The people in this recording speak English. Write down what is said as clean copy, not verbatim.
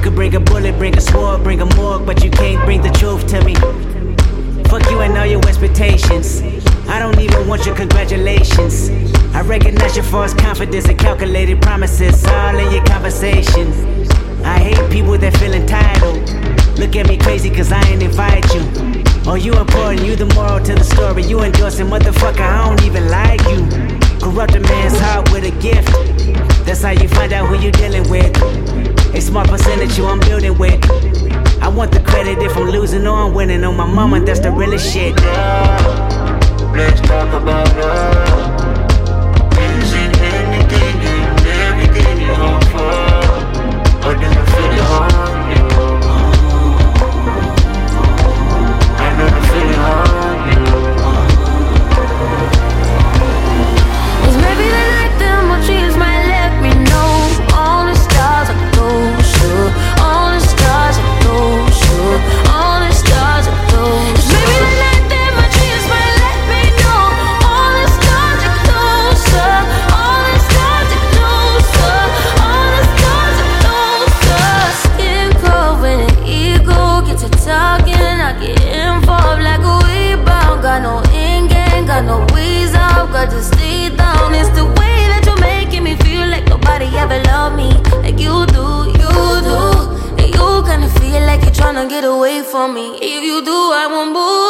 could bring a bullet, bring a sword, bring a morgue, but you can't bring the truth to me. Fuck you and all your expectations. I don't even want your congratulations. I recognize your false confidence and calculated promises all in your conversation. I hate people that feel entitled. Look at me crazy cause I ain't invite you. Oh, you important, you the moral to the story. You endorsing, motherfucker, I don't even like you. Corrupt a man's heart with a gift. That's how you find out who you dealing with. A small percentage you I'm building with. I want the credit if I'm losing or I'm winning. On my mama, that's the realest shit. Let's talk about love. Using anything and everything you offer. I never feel it on you. I never feel it on you. It's maybe the night that my dreams might let me know. All the stars are closer. All the stars are closer. All the stars are closer. It's maybe the night that my dreams might let me know. All the stars are closer. All the stars are closer. All the stars are closer. Skin cold when the ego gets to talking. I get involved like a rebound. Got no in-game, got no ways out. Got to stay down. It's the way that you're making me feel like nobody ever loved me like you do, you do. And you kinda feel like you're tryna get away from me. If you do, I won't move.